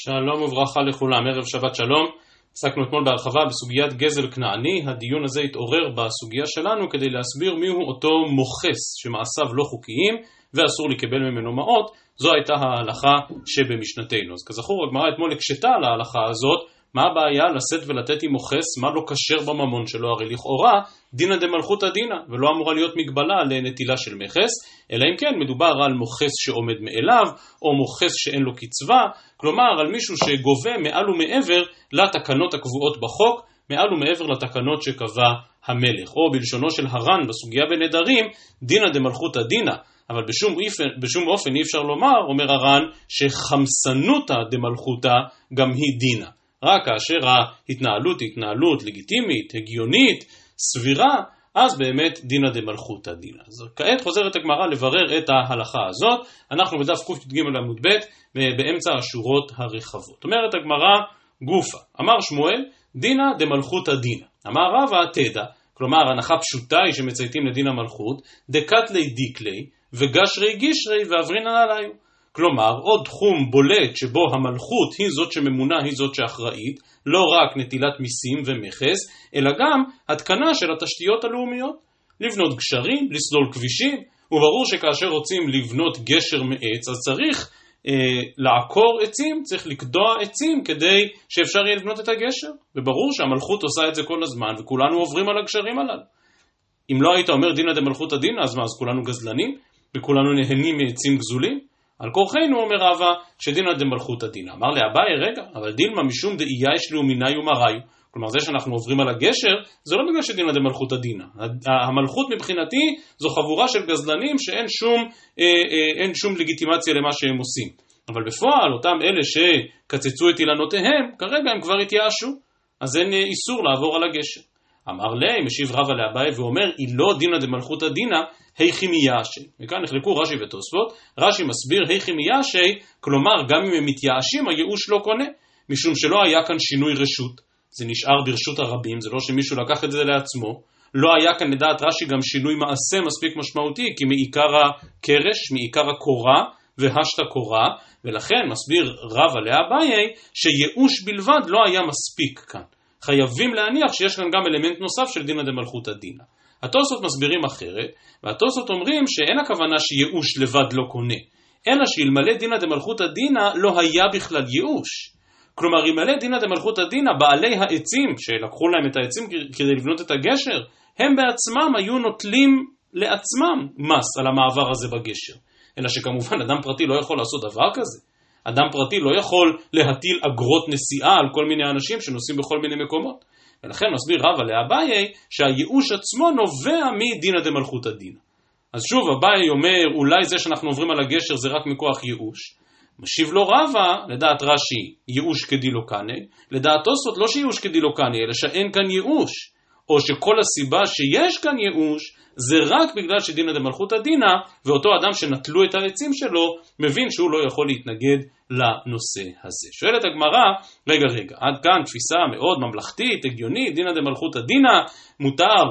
שלום וברכה לכולם, ערב שבת שלום. עסקנו אתמול בהרחבה בסוגיית גזל כנעני. הדיון הזה התעורר בסוגיה שלנו כדי להסביר מיהו אותו מוכס שמעשיו לא חוקיים ואסור לקבל ממנו מעות. זו הייתה ההלכה שבמשנתנו. אז כזכור, הגמרא אתמול הקשתה על ההלכה הזאת. מה הבעיה לשאת ולתת עם מוכס? מה לא כשר בממון שלו? הרי לכאורה דינא דמלכותא דינא, ולא אמורה להיות מגבלה לנטילה של מכס, אלא אם כן מדובר על מוכס שעומד מאליו, או מוכס שאין לו קצבה, כלומר על מישהו שגובה מעל ומעבר לתקנות הקבועות בחוק, מעל ומעבר לתקנות שקבע המלך, או בלשונו של הר"ן בסוגיה בנדרים, דינא דמלכותא דינא, אבל בשום אופן אי אפשר לומר, אומר הר"ן, שחמסנותא דמלכותא גם היא דינא. רק כאשר ההתנהלות היא התנהלות לגיטימית, הגיונית, סבירה, אז באמת דינא דמלכותא דינא. אז כעת חוזרת הגמרא לברר את ההלכה הזאת. אנחנו בדף ק"ג עמוד ב' באמצע השורות הרחבות. אומרת הגמרא גופה, אמר שמואל דינא דמלכותא דינא. אמר רבא תדע, כלומר הנחה פשוטה היא שמצייתים לדין המלכות, דקתלי דיקלי וגשרי גישרי ועברינן עליו. כלומר, עוד תחום בולט שבו המלכות היא זאת שממונה, היא זאת שאחראית, לא רק נטילת מיסים ומכס, אלא גם התקנה של התשתיות הלאומיות. לבנות גשרים, לסלול כבישים, וברור שכאשר רוצים לבנות גשר מעץ, אז צריך לעקור עצים, צריך לקדוע עצים כדי שאפשר יהיה לבנות את הגשר. וברור שהמלכות עושה את זה כל הזמן, וכולנו עוברים על הגשרים הללו. אם לא היית אומר דינא דמלכותא דינא, אז מה, אז כולנו גזלנים, וכולנו נהנים מעצים גזולים? על כורחנו אומר רבא שדינא דמלכותא דינא. אמר לאביי רגע, אבל דילמה משום דאייה יש לאומיני ומראי. כלומר זה שאנחנו עוברים על הגשר, זה לא בגלל שדינא דמלכותא דינא. המלכות מבחינתי זו חבורה של גזלנים שאין שום לגיטימציה למה שהם עושים. אבל בפועל אותם אלה שקצצו את אילנותיהם, כרגע הם כבר התייאשו, אז אין איסור לעבור על הגשר. אמר לי, משיב רבא לאביי ואומר, היא לא דינא דמלכותא דינא, היכי מייאשי. וכאן נחלקו רש"י ותוספות. רש"י מסביר היכי מייאשי, כלומר גם אם הם מתייאשים הייאוש לא קונה, משום שלא היה כאן שינוי רשות, זה נשאר ברשות הרבים, זה לא שמישהו לקח את זה לעצמו, לא היה כאן לדעת רש"י גם שינוי מעשה מספיק משמעותי, כי מעיקר הקרש, מעיקר הקורה והשת קורה, ולכן מסביר רבא לאביי שייאוש בלבד לא היה מספיק כאן. חייבים להניח שיש כאן גם אלמנט נוסף של דינא דמלכותא דינא. התוספות מסבירים אחרת, והתוספות אומרים שאין הכוונה שייאוש לבד לא קונה, אלא שאלמלא דינא דמלכותא דינא לא היה בכלל ייאוש. כלומר, אלמלא דינא דמלכותא דינא, בעלי העצים שלקחו להם את העצים כדי לבנות את הגשר, הם בעצמם היו נוטלים לעצמם מס על המעבר הזה בגשר. אלא שכמובן אדם פרטי לא יכול לעשות דבר כזה. אדם פרטי לא יכול להטיל אגרות נסיעה על כל מיני אנשים שנוסעים בכל מיני מקומות. ולכן מסביר רבא לאביי שהייאוש עצמו נובע מדינא דמלכותא דינא. אז שוב אביי אומר אולי זה שאנחנו עוברים על הגשר זה רק מכוח ייאוש. משיב לו רבא, לדעת רש"י ייאוש כדילא קניה, לדעת תוספות לא שייאוש כדילא קניה אלא שאין כאן ייאוש, או שכל הסיבה שיש כאן ייאוש זה רק בגלל שדינא דמלכותא דינא, ואותו אדם שנטלו את העצים שלו מבין שהוא לא יכול להתנגד לנושא הזה. שואלת הגמרא, רגע, עד כאן תפיסה מאוד ממלכתית, הגיונית, דינא דמלכותא דינא, מותר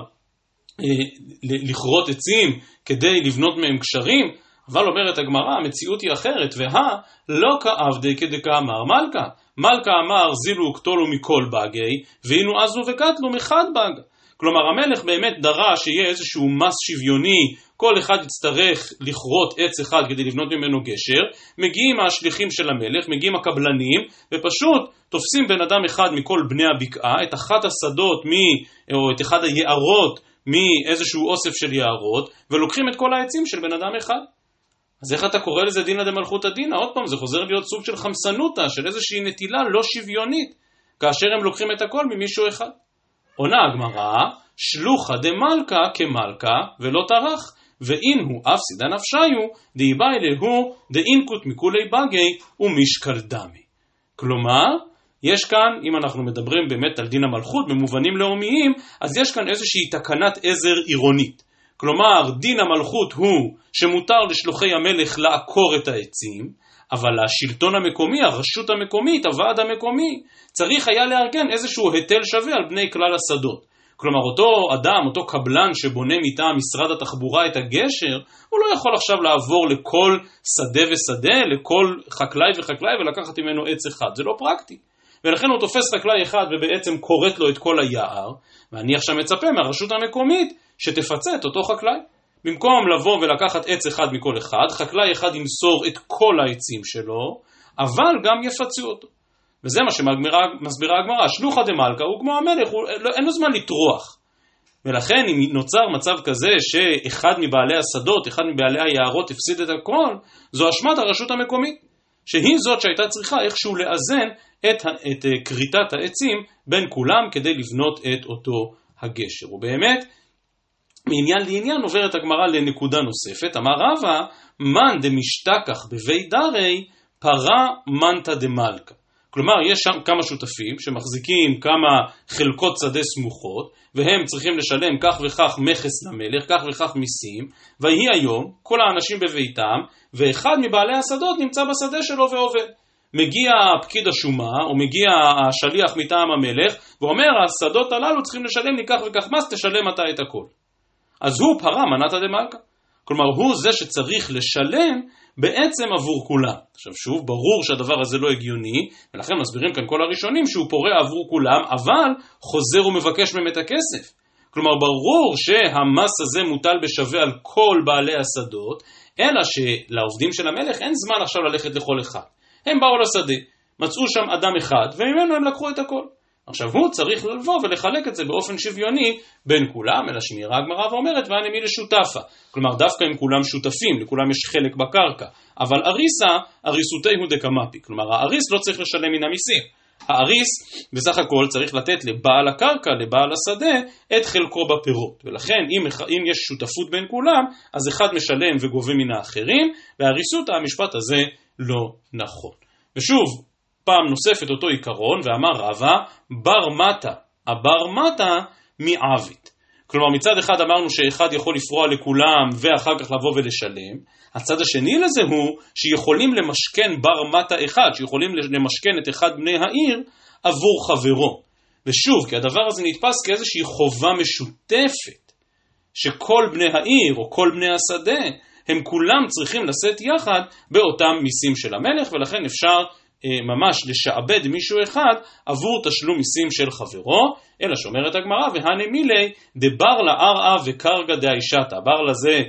לכרות עצים כדי לבנות מהם גשרים, אבל אומרת הגמרא, המציאות היא אחרת, לא כעבדי כדקאמר מלכא. מלכא אמר זילו קטולו מכל בגי, והינו עזו וקטלו מחד בג. כלומר המלך באמת דרש שיהיה איזשהו מס שוויוני, כל אחד יצטרך לכרות עץ אחד כדי לבנות ממנו גשר, מגיעים השליחים של המלך, מגיעים הקבלנים, ופשוט תופסים בן אדם אחד מכל בני הבקעה, את אחת השדות או את אחד היערות מאיזשהו אוסף של יערות, ולוקחים את כל העצים של בן אדם אחד. אז איך אתה קורא לזה דינא דמלכותא דינא? עוד פעם, זה חוזר להיות סוג של חמסנותא, של איזושהי נטילה לא שוויונית, כאשר הם לוקחים את הכל ממישהו אחד. עונה הגמרא, שלוחא דמלכא כמלכא ולא טרח, ואין הוא אף סידא נפשיו, דאיבאי להו דאינקוט מכולי בגי ומשקל דמי. כלומר, יש כאן, אם אנחנו מדברים באמת על דין המלכות במובנים לאומיים, אז יש כאן איזושהי תקנת עזר עירונית. כלומר, דין המלכות הוא שמותר לשלוחי המלך לעקור את העצים, אבל השלטון המקומי, הרשות המקומית, הוועד המקומי, צריך היה לארגן איזשהו היטל שווה על בני כלל השדות. כלומר אותו אדם, אותו קבלן שבונה מטעם משרד התחבורה את הגשר, הוא לא יכול עכשיו לעבור לכל שדה ושדה, לכל חקלאי וחקלאי ולקחת ממנו עץ אחד, זה לא פרקטי. ולכן הוא תופס חקלאי אחד ובעצם קורט לו את כל היער, ואני עכשיו מצפה מהרשות המקומית שתפצה את אותו חקלאי. במקום לבוא ולקחת עץ אחד מכל אחד, חקלאי אחד ימסור את כל העצים שלו, אבל גם יפצו אותו. וזה מה שמסבירה הגמרא, שלוחא דמלכא הוא כמו המלך, אין לו זמן לטרוח. ולכן אם נוצר מצב כזה שאחד מבעלי השדות, אחד מבעלי היערות הפסיד את הכל, זו אשמת הרשות המקומית, שהיא זאת שהייתה צריכה איכשהו לאזן את כריתת העצים בין כולם כדי לבנות את אותו הגשר. ובאמת, מעניין לעניין עוברת הגמרא לנקודה נוספת, אמר רבא, מן דמשתכח בבית דרי, פרה מנתא דמלכא. כלומר, יש שם כמה שותפים שמחזיקים כמה חלקות שדה סמוכות, והם צריכים לשלם כך וכך מכס למלך, כך וכך מיסים, והיא היום, כל האנשים בביתם, ואחד מבעלי השדות נמצא בשדה שלו ועובד. מגיע פקיד השומה, או מגיע השליח מטעם המלך, ואומר, השדות הללו צריכים לשלם לי כך וכך מס, תשלם אתה את הכל. אז הוא פרה מנתא דמלכא. כלומר, הוא זה שצריך לשלם בעצם עבור כולם. עכשיו שוב, ברור שהדבר הזה לא הגיוני, ולכן מסבירים כאן כל הראשונים שהוא פורה עבור כולם, אבל חוזר ומבקש מהם את הכסף. כלומר, ברור שהמס הזה מוטל בשווה על כל בעלי השדות, אלא שלעובדים של המלך אין זמן עכשיו ללכת לכל אחד. הם באו לשדה, מצאו שם אדם אחד, וממנו הם לקחו את הכל. עכשיו הוא צריך לבוא ולחלק את זה באופן שוויוני בין כולם, אלא שנראה הגמרא ואומרת, ואני מי לשותפה. כלומר, דווקא הם כולם שותפים, לכולם יש חלק בקרקע. אבל אריסה, אריסותי הוא דקמפי. כלומר, האריס לא צריך לשלם מן המיסים. האריס בסך הכל צריך לתת לבעל הקרקע, לבעל השדה, את חלקו בפירות. ולכן, אם יש שותפות בין כולם, אז אחד משלם וגובה מן האחרים, והאריסות, המשפט הזה לא נכון. ושוב, פעם נוספת אותו עיקרון, ואמר רבא, בר מטה, הבר מטה מעוות. כלומר, מצד אחד אמרנו שאחד יכול לפרוע לכולם, ואחר כך לבוא ולשלם. הצד השני לזה הוא, שיכולים למשכן בר מטה אחד, שיכולים למשכן את אחד בני העיר, עבור חברו. ושוב, כי הדבר הזה נתפס כאיזושהי חובה משותפת, שכל בני העיר, או כל בני השדה, הם כולם צריכים לשאת יחד, באותם מיסים של המלך, ולכן אפשר ממש לשעבד מישהו אחד עבור תשלום מיסים של חברו, אלא שאומרת הגמרא, והנה מילי דבר לארעה וקרגה דאישתא. בר לזה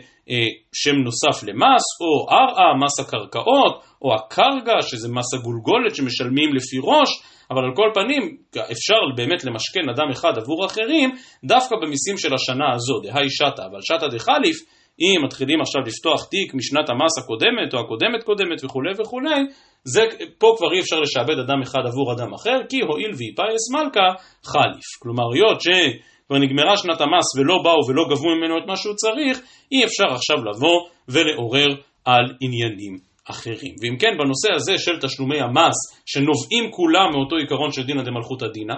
שם נוסף למס, או ארעה, מס הקרקעות, או הקרגה, שזה מס הגולגולת שמשלמים לפי ראש, אבל על כל פנים אפשר באמת למשכן אדם אחד עבור אחרים, דווקא במיסים של השנה הזו, דאישתא, אבל שתא דחליף, אם מתחילים עכשיו לפתוח תיק משנת המס הקודמת או הקודמת קודמת וכו' וכו', זה פה כבר אי אפשר לשעבד אדם אחד עבור אדם אחר, כי הועיל ויפייס מלכה חליף. כלומר, היות שכבר נגמרה שנת המס ולא באו ולא גבו ממנו את מה שהוא צריך, אי אפשר עכשיו לבוא ולעורר על עניינים אחרים. ואם כן, בנושא הזה של תשלומי המס שנובעים כולם מאותו עיקרון של דינא דמלכותא דינא,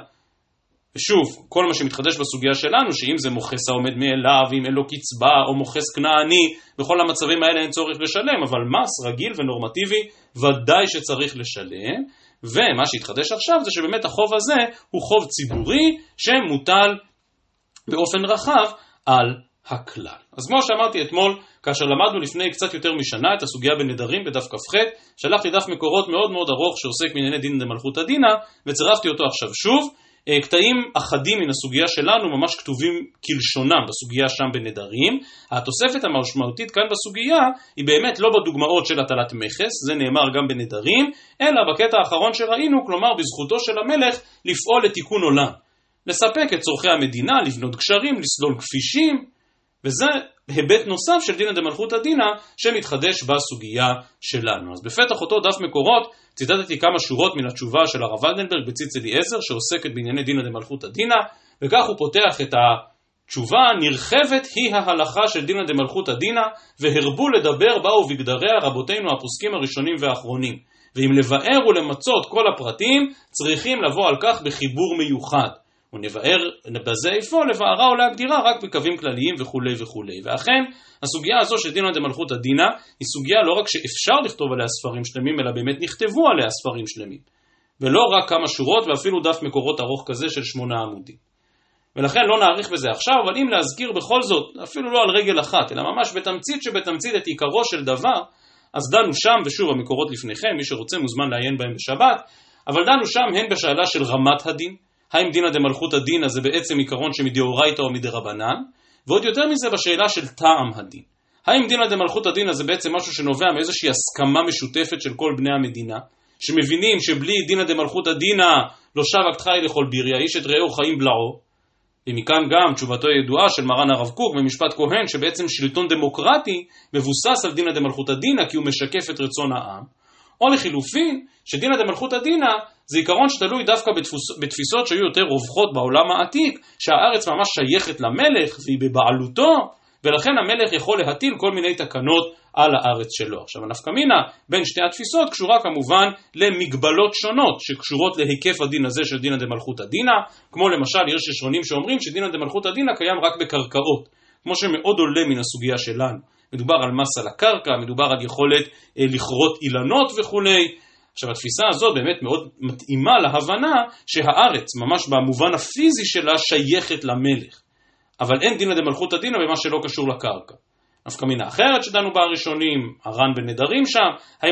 ושוב, כל מה שמתחדש בסוגיה שלנו, שאם זה מוכס העומד מאליו, אם אין לו קצבה, או מוכס כנעני, בכל המצבים האלה אין צורך לשלם, אבל מס רגיל ונורמטיבי, ודאי שצריך לשלם, ומה שהתחדש עכשיו זה שבאמת החוב הזה הוא חוב ציבורי, שמוטל באופן רחב על הכלל. אז כמו שאמרתי אתמול, כאשר למדנו לפני קצת יותר משנה את הסוגיה בנדרים בדף כ"ח, שלחתי דף מקורות מאוד מאוד ארוך שעוסק בענייני דינא דמלכותא דינא, וצירפתי אותו עכשיו שוב, קטעים אחדים מן הסוגיה שלנו ממש כתובים כלשונם בסוגיה שם בנדרים. התוספת המשמעותית כאן בסוגיה היא באמת לא בדוגמאות של הטלת מכס, זה נאמר גם בנדרים, אלא בקטע האחרון שראינו, כלומר בזכותו של המלך לפעול לתיקון עולם, לספק את צורכי המדינה, לבנות גשרים, לסלול כבישים, וזה היבט נוסף של דינא דמלכותא דינא שמתחדש בסוגיה שלנו. אז בפתח אותו דף מקורות ציטטתי כמה שורות מן התשובה של הרב ולדנברג בציץ אליעזר שעוסקת בענייני דינא דמלכותא דינא, וכך הוא פותח את התשובה: נרחבת היא ההלכה של דינא דמלכותא דינא, והרבו לדבר בה ובגדריה רבותינו הפוסקים הראשונים והאחרונים, ואם לבאר ולמצות כל הפרטים צריכים לבוא על כך בחיבור מיוחד, ונבאר בזה איפה לבארה או להגדירה רק בקווים כלליים וכו' וכו'. ואכן הסוגיה הזו של דינא דמלכותא דינא היא סוגיה לא רק שאפשר לכתוב עליה ספרים שלמים, אלא באמת נכתבו עליה ספרים שלמים, ולא רק כמה שורות ואפילו דף מקורות ארוך כזה של 8 עמודים. ולכן לא נאריך בזה עכשיו, אבל אם להזכיר בכל זאת, אפילו לא על רגל אחת, אלא ממש בתמצית שבתמצית את עיקרו של דבר, אז דנו שם, ושוב המקורות לפניכם, מי שרוצה מוזמן לעיין בהם בשבת, אבל דנו שם הן בשאלה של רמת הדין, האם דינא דמלכותא דינא זה בעצם עיקרון שמדאורייתא או מדרבנן, ועוד יותר מזה בשאלה של טעם הדין. האם דינא דמלכותא דינא זה בעצם משהו שנובע מאיזושהי הסכמה משותפת של כל בני המדינה, שמבינים שבלי דינא דמלכותא דינא לא שבק חי לכל ביריה, איש את רעהו חיים בלעו, ומכאן גם תשובתו הידועה של מרן הרב קוק במשפט כהן, שבעצם שלטון דמוקרטי מבוסס על דינא דמלכותא דינא כי הוא משקף את רצון העם, או לחילופין, שדינא דמלכותא דינא זה עיקרון שתלוי דווקא בתפיסות שהיו יותר רווחות בעולם העתיק, שהארץ ממש שייכת למלך והיא בבעלותו, ולכן המלך יכול להטיל כל מיני תקנות על הארץ שלו. עכשיו הנפקא מינה בין שתי התפיסות קשורה כמובן למגבלות שונות שקשורות להיקף הדין הזה של דינא דמלכותא דינא, כמו למשל יש ראשונים שאומרים שדינא דמלכותא דינא קיים רק בקרקעות, כמו שמאוד עולה מן הסוגיה שלנו. מדובר על מס על הקרקע, מדובר על יכולת לכרות אילנות וכו'. עכשיו התפיסה הזאת באמת מאוד מתאימה להבנה שהארץ ממש במובן הפיזי שלה שייכת למלך, אבל אין דינא דמלכותא דינא במה שלא קשור לקרקע. נפקא מינה אחרת שדנו בה הראשונים, הר"ן בנדרים שם,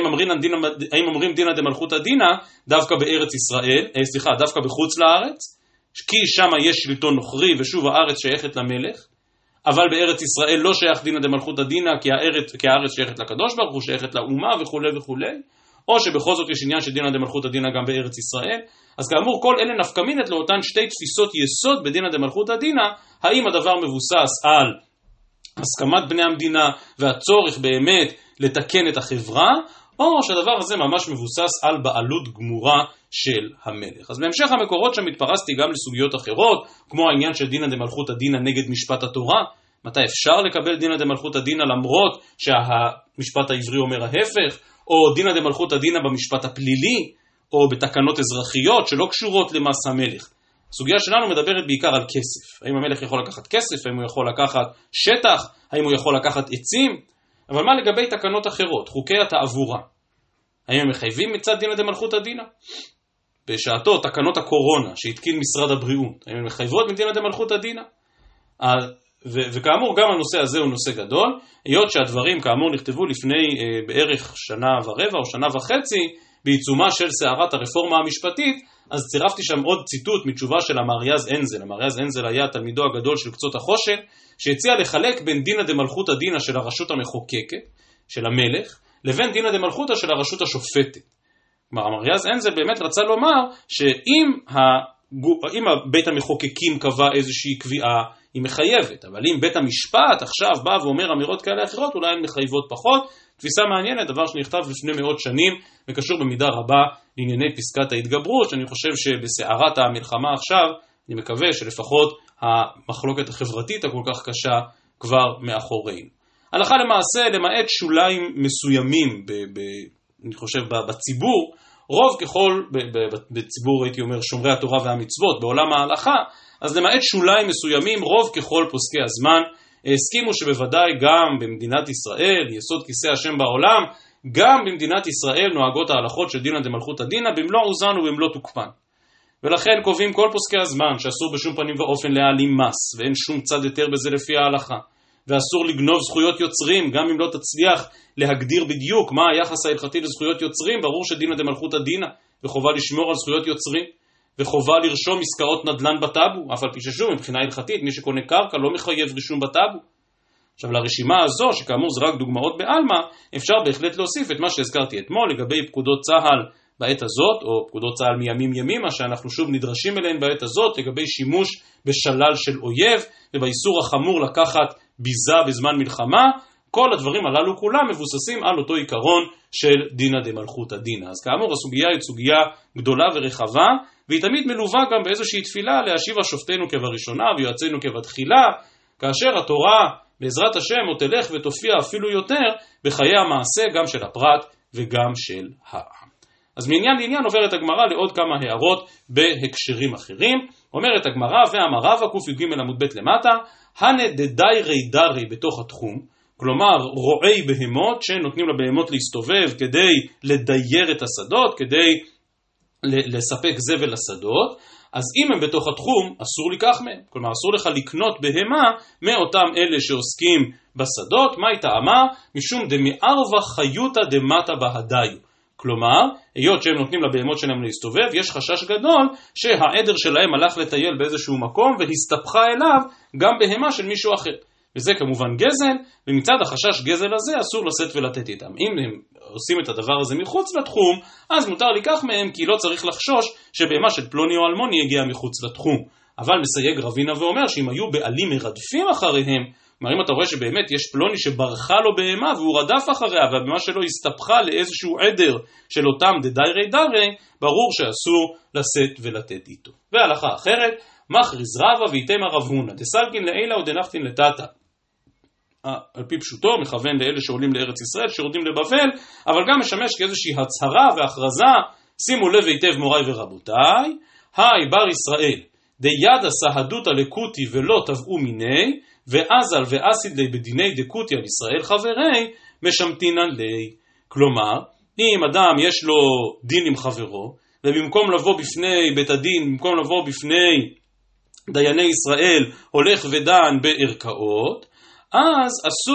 האם אומרים דינא דמלכותא דינא דווקא בארץ ישראל, דווקא בחוץ לארץ, כי שם יש שלטון נוכרי ושוב הארץ שייכת למלך, אבל בארץ ישראל לא שייך דינא דמלכותא דינא כי הארץ שייכת לקדוש ברוך הוא, שייכת לאומה וכו' וכו', או שבכל זאת יש עניין של דינא דמלכותא דינא גם בארץ ישראל. אז כאמור כל אלה נפקא מינת לאותן שתי תפיסות יסוד בדינא דמלכותא דינא, האם הדבר מבוסס על הסכמת בני המדינה והצורך באמת לתקן את החברה, או שהדבר הזה ממש מבוסס על בעלות גמורה של המלך. אז בהמשך המקורות שם התפרסתי גם לסוגיות אחרות, כמו העניין של דינא דמלכותא דינא נגד משפט התורה, מתי אפשר לקבל דינא דמלכותא דינא למרות שהמשפט העברי אומר ההפך, או דינא דמלכותא דינא במשפט הפלילי, או בתקנות אזרחיות שלא קשורות למס המלך. הסוגיה שלנו מדברת בעיקר על כסף. האם המלך יכול לקחת כסף, האם הוא יכול לקחת שטח, האם הוא יכול לקחת עצים, אבל מה לגבי תקנות אחרות, חוקי התעבורה? האם הם מחייבים מצד דינא דמלכותא דינא? בשעתו תקנות הקורונה שהתקין משרד הבריאות, האם הם מחייבות מדינא דמלכותא דינא? וכאמור גם הנושא הזה הוא נושא גדול, היות שהדברים כאמור נכתבו לפני בערך שנה ורבע או שנה וחצי, בעיצומה של סערת הרפורמה המשפטית, אז צירפתי שם עוד ציטוט מתשובה של המאריאז אנזל. המאריאז אנזל היה תלמידו הגדול של קצות החושן, שהציע לחלק בין דינא דמלכותא דינא של הרשות המחוקקת, של המלך, לבין דינא דמלכותא של הרשות השופטת. כלומר, המאריאז אנזל באמת רצה לומר שאם בית המחוקקים קבע איזושהי קביעה, היא מחייבת, אבל אם בית המשפט עכשיו בא ואומר אמירות כאלה אחרות, אולי הן מחייבות פחות. תפיסה מעניינת, דבר שנכתב לפני מאות שנים, וקשור במידה רבה לענייני פסקת ההתגברות, שאני חושב שבסערת המלחמה עכשיו, אני מקווה שלפחות המחלוקת החברתית הכל כך קשה כבר מאחורינו. הלכה למעשה, למעט שוליים מסוימים, אני חושב בציבור, רוב ככל, בציבור הייתי אומר שומרי התורה והמצוות, בעולם ההלכה, אז למעט שוליים מסוימים, רוב ככל פוסקי הזמן, הסכימו שבוודאי גם במדינת ישראל, יסוד כיסא השם בעולם, גם במדינת ישראל נוהגות ההלכות של דינא דמלכותא דינא במלוא עוזן ובמלוא תוקפן. ולכן קובעים כל פוסקי הזמן שאסור בשום פנים ואופן להעלים מס, ואין שום צד יותר בזה לפי ההלכה. ואסור לגנוב זכויות יוצרים, גם אם לא תצליח להגדיר בדיוק מה היחס ההלכתי לזכויות יוצרים, ברור שדינא דמלכותא דינא, וחובה לשמור על זכויות יוצרים. וחובה לרשום עסקאות נדל"ן בטאבו, אף על פי ששוב מבחינה הלכתית מי שקונה קרקע לא מחייב רישום בטאבו. עכשיו לרשימה הזו, שכאמור זה רק דוגמאות בעלמא, אפשר בהחלט להוסיף את מה שהזכרתי אתמול לגבי פקודות צה"ל בעת הזאת, או פקודות צה"ל מימים ימימה שאנחנו שוב נדרשים אליהן בעת הזאת, לגבי שימוש בשלל של אויב ובאיסור החמור לקחת ביזה בזמן מלחמה. כל הדברים הללו כולם מבוססים על אותו עיקרון של דינא דמלכותא דינא. אז כאמור הסוגיה היא סוגיה גדולה ורחבה, והיא תמיד מלווה גם באיזושהי תפילה להשיבה שופטינו כבראשונה ויועצינו כבתחילה, כאשר התורה בעזרת השם עוד תלך ותופיע אפילו יותר בחיי המעשה גם של הפרט וגם של העם. אז מעניין לעניין עוברת הגמרא לעוד כמה הערות בהקשרים אחרים. אומרת הגמרא ואמרה וק"ג עמוד ב' למטה, הנה דדיירי דרי בתוך התחום, כלומר רועי בהמות שנותנים לבהמות להסתובב כדי לדייר את השדות, כדי לספק זבל לשדות. אז אם הם בתוך התחום, אסור לקח מהם. כלומר, אסור לך לקנות בהמה מאותם אלה שעוסקים בשדות. מה היא טעמה? משום דמערבה חיותא דמטה בהדיו. כלומר, היות שהם נותנים לבהמות שלהם להסתובב, יש חשש גדול שהעדר שלהם הלך לטייל באיזשהו מקום והסתפחה אליו גם בהמה של מישהו אחר. וזה כמובן גזל, ומצד החשש גזל הזה אסור לשאת ולתת איתם. אם הם עושים את הדבר הזה מחוץ לתחום, אז מותר לקח מהם, כי לא צריך לחשוש שבהמה של פלוני או אלמוני יגיע מחוץ לתחום. אבל מסייג רבינה ואומר שאם היו בעלים מרדפים אחריהם, כלומר אם אתה רואה שבאמת יש פלוני שברחה לו בהמה והוא רדף אחריה, והבהמה שלו הסתפחה לאיזשהו עדר של אותם דדיירי דרי, ברור שאסור לשאת ולתת איתו. והלכה אחרת, מכריז רבא ואיתמר רב הונא, דסלקין לעילה ודנחתין לטאטא. על פי פשוטו, מכוון לאלה שעולים לארץ ישראל, שיורדים לבבל, אבל גם משמש כאיזושהי הצהרה והכרזה. שימו לב היטב מוריי ורבותיי, היי בר ישראל, דידא סהדותא לקוטי ולא תבעו מיני, ואזל ואסיד לי בדיני דקוטי על ישראל חברי, משמתינן לי. כלומר, אם אדם יש לו דין עם חברו, ובמקום לבוא בפני בית הדין, במקום לבוא בפני דייני ישראל, הולך ודן בערכאות, אז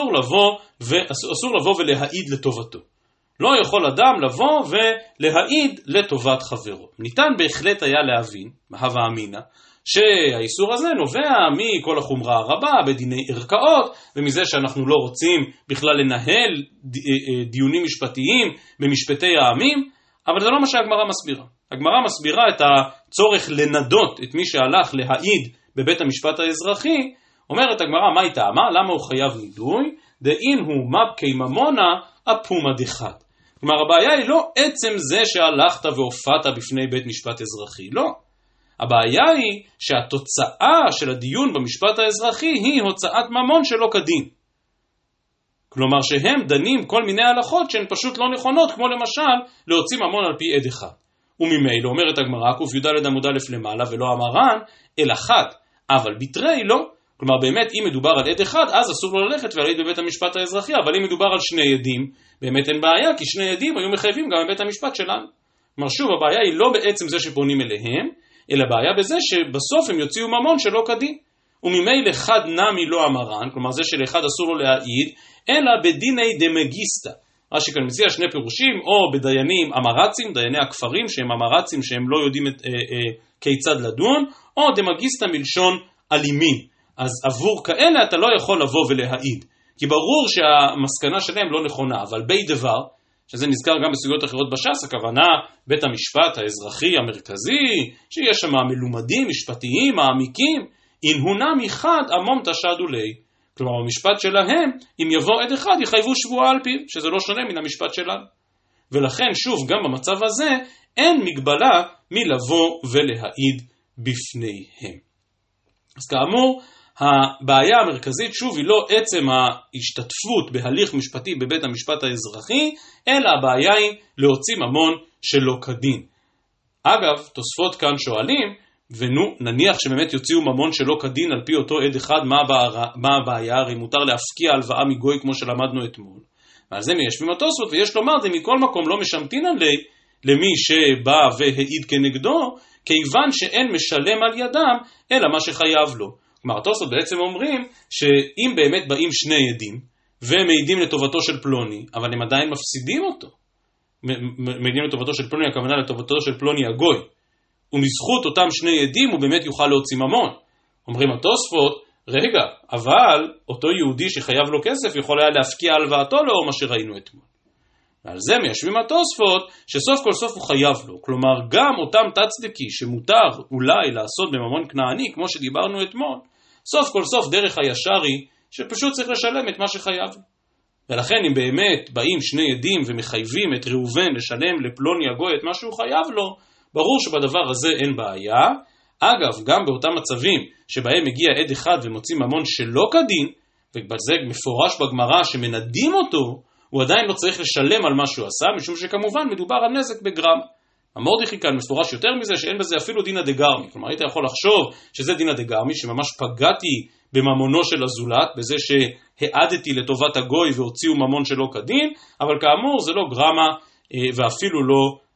אסור לבוא ולהעיד לטובתו. לא יכול אדם לבוא ולהעיד לטובת חברו. ניתן בהחלט היה להבין, בהווה אמינא, שהאיסור הזה נובע מכל החומרה הרבה בדיני ערכאות, ומזה שאנחנו לא רוצים בכלל לנהל דיונים משפטיים במשפטי העמים, אבל זה לא מה שהגמרא מסבירה. הגמרא מסבירה את הצורך לנדות את מי שהלך להעיד בבית המשפט האזרחי. אומרת הגמרא, מה היא טעמה? למה הוא חייב נידוי? דאין הוא מבקי ממונה אפומה דחד. כלומר, הבעיה היא לא עצם זה שהלכת והופעת בפני בית משפט אזרחי, לא. הבעיה היא שהתוצאה של הדיון במשפט האזרחי היא הוצאת ממון שלא כדין. כלומר שהם דנים כל מיני הלכות שהן פשוט לא נכונות, כמו למשל להוציא ממון על פי עד אחד. וממילא אומרת הגמרא, ק"ד עמוד א' למעלה, ולא המרן, אלא חד, אבל בתרי לא. כלומר באמת אם מדובר על עד אחד, אז אסור לו ללכת ולהעיד בבית המשפט האזרחי, אבל אם מדובר על שני עדים, באמת אין בעיה, כי שני עדים היו מחייבים גם בבית המשפט שלנו. כלומר שוב, הבעיה היא לא בעצם זה שפונים אליהם, אלא בעיה בזה שבסוף הם יוציאו ממון שלא כדין. וממילא חד נמי לא המרן, כלומר זה שלאחד אסור לו להעיד, אלא בדיני דמגיסטה. רש"י כאן מציע שני פירושים, או בדיינים אמרצים, דייני הכפרים שהם אמרצים שהם לא יודעים כיצד לדון, או דמגיסטה מלשון אלימים. אז עבור כאלה אתה לא יכול לבוא ולהעיד, כי ברור שהמסקנה שלהם לא נכונה, אבל בי דבר, שזה נזכר גם בסוגיות אחרות בש"ס, הכוונה בית המשפט האזרחי המרכזי, שיש שם מלומדים משפטיים מעמיקים, אין הונם אחד אמום תשדו לי. כלומר המשפט שלהם, אם יבוא עד אחד יחייבו שבועה על פיו, שזה לא שונה מן המשפט שלנו. ולכן שוב גם במצב הזה אין מגבלה מלבוא ולהעיד בפניהם. אז כאמור, הבעיה המרכזית שוב היא לא עצם ההשתתפות בהליך משפטי בבית המשפט האזרחי, אלא הבעיה היא להוציא ממון שלא כדין. אגב, תוספות כאן שואלים, נניח שבאמת יוציאו ממון שלא כדין על פי אותו עד אחד, מה הבעיה? הרי מותר להפקיע הלוואה מגוי כמו שלמדנו אתמול. ועל זה מיישבים התוספות, ויש לומר, זה מכל מקום לא משמתינן למי שבא והעיד כנגדו, כיוון שאין משלם על ידם, אלא מה שחייב לו. כלומר, התוספות בעצם אומרים שאם באמת באים שני עדים, ומעידים לטובתו של פלוני, אבל הם עדיין מפסידים אותו. מעידים לטובתו של פלוני, הכוונה לטובתו של פלוני הגוי. ומזכות אותם שני עדים הוא באמת יוכל להוציא ממון. אומרים התוספות, רגע, אבל אותו יהודי שחייב לו כסף יכול היה להפקיע הלוואתו לאור מה שראינו אתמול. ועל זה מיישבים התוספות שסוף כל סוף הוא חייב לו. כלומר, גם אותם תצדקי שמותר אולי לעשות בממון כנעני, כמו שדיברנו אתמול, סוף כל סוף דרך הישר היא שפשוט צריך לשלם את מה שחייב. ולכן אם באמת באים שני עדים ומחייבים את ראובן לשלם לפלוני הגוי את מה שהוא חייב לו, ברור שבדבר הזה אין בעיה. אגב, גם באותם מצבים שבהם מגיע עד אחד ומוציא ממון שלא כדין, ובזה מפורש בגמרא שמנדים אותו, הוא עדיין לא צריך לשלם על מה שהוא עשה, משום שכמובן מדובר על נזק בגרם. המורדכי כאן מפורש יותר מזה שאין בזה אפילו דינא דגרמי. כלומר, היית יכול לחשוב שזה דינא דגרמי, שממש פגעתי בממונו של הזולת, בזה שהעדתי לטובת הגוי והוציאו ממון שלא כדין, אבל כאמור זה לא גרמה ואפילו לא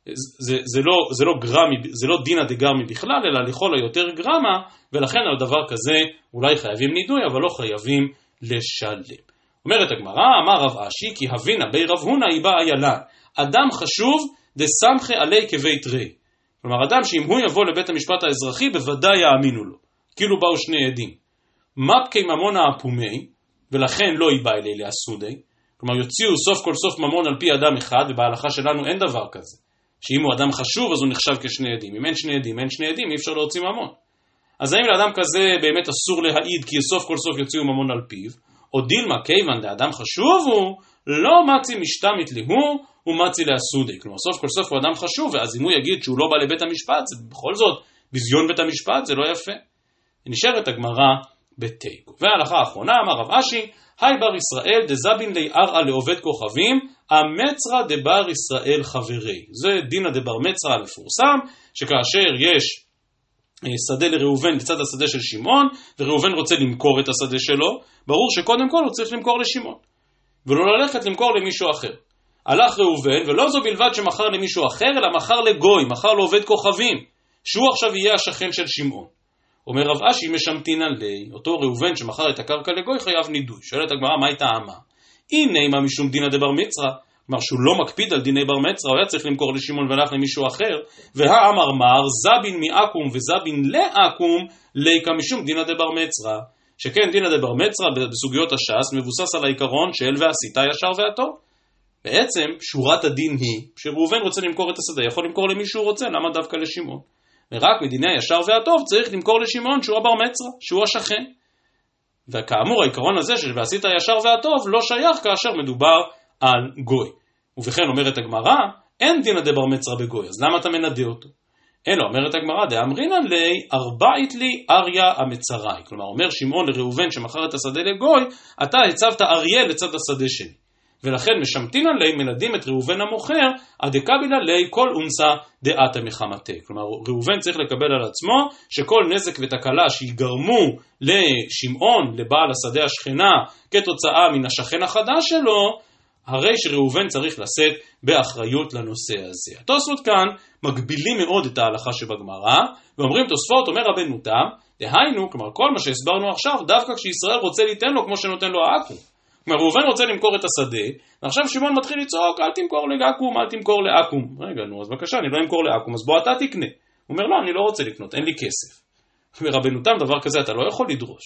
זה לא דינא דגרמי בכלל, אלא לכל היותר גרמה, ולכן על דבר כזה אולי חייבים נידוי, אבל לא חייבים לשלם. אומרת הגמרא, אמר רב אשי, כי הבינה בי רב הונא היא באה ילן. אדם חשוב דסמכי עלי כבית רי. כלומר, אדם שאם הוא יבוא לבית המשפט האזרחי, בוודאי יאמינו לו. כאילו באו שני עדים. מפקי ממון האפומי, ולכן לא ייבא אלי לאסודי. כלומר, יוציאו סוף כל סוף ממון על פי אדם אחד, ובהלכה שלנו אין דבר כזה. שאם הוא אדם חשוב, אז הוא נחשב כשני עדים. אם אין שני עדים, אי אפשר להוציא ממון. אז האם לאדם כזה באמת אסור להעיד, כי סוף כל סוף יוציאו ממון על פיו? או דילמה כיוון לאדם חשוב הוא, לא מצי משתמית להו, הוא מצי לאסודי. כלומר, סוף כל סוף הוא אדם חשוב, ואז אם הוא יגיד שהוא לא בא לבית המשפט, זה בכל זאת, בזיון בית המשפט, זה לא יפה. נשארת הגמרא בתיקו. וההלכה האחרונה, אמר רב אשי, היי בר ישראל דזבין לי ארעה לעובד כוכבים, המצרה דבר ישראל חברי. זה דינא דבר מצרה המפורסם, שכאשר יש שדה לראובן בצד השדה של שמעון, וראובן רוצה למכור את השדה שלו, ברור שקודם כל הוא צריך למכור לשמעון, ולא ללכת למכור למישהו אחר. הלך ראובן, ולא זו בלבד שמכר למישהו אחר, אלא מכר לגוי, מכר לעובד כוכבים, שהוא עכשיו יהיה השכן של שמעון. אומר רב אשי, משמתינן לי, אותו ראובן שמכר את הקרקע לגוי חייב נידוי. שואלת הגמרא, מה הייתה טעמה? הנה מה משום דינא דבר מצרה, כלומר שהוא לא מקפיד על דיני בר מצרה, הוא היה צריך למכור לשמעון והלך למישהו אחר, והאמר מר, זבין מעכו"ם וזבין לעכו"ם, ליקה משום דינא דבר מצרה, שכן דינא דבר מצרה בסוגיות הש"ס מבוסס על העיקרון של ועשית ישר והטוב. בעצם שורת הדין היא שראובן רוצה למכור את השדה, יכול למכור למי שהוא רוצה, למה דווקא לשמעון? ורק מדיני הישר והטוב צריך למכור לשמעון שהוא הבר מצרה, שהוא השכן. וכאמור העיקרון הזה של ועשית הישר והטוב לא שייך כאשר מדובר על גוי. ובכן אומרת הגמרא, אין דינא דבר מצרה בגוי, אז למה אתה מנדה אותו? אלא אומרת הגמרא, דאמרינן לי ארבעית לי אריה המצראי. כלומר אומר שמעון לראובן שמכר את השדה לגוי, אתה הצבת אריה לצד השדה שלי. ולכן משמתינן לי מלדים את ראובן המוכר, הדקבילה לי כל אונסה דעתה מחמתה. כלומר ראובן צריך לקבל על עצמו שכל נזק ותקלה שיגרמו לשמעון, לבעל השדה השכנה, כתוצאה מן השכן החדש שלו, הרי שראובן צריך לשאת באחריות לנושא הזה. התוספות כאן מגבילים מאוד את ההלכה שבגמרא, ואומרים תוספות, אומר רבנו תם, דהיינו, כלומר כל מה שהסברנו עכשיו, דווקא כשישראל רוצה ליתן לו כמו שנותן לו העכו"ם. כלומר ראובן רוצה למכור את השדה, ועכשיו שמעון מתחיל לצעוק, אל תמכור לעכו"ם, אל תמכור לעכו"ם. רגע, נו, אז בבקשה, אני לא אמכור לעכו"ם, אז בוא אתה תקנה. הוא אומר, לא, אני לא רוצה לקנות, אין לי כסף. אומר רבנו תם, דבר כזה אתה לא יכול לדרוש.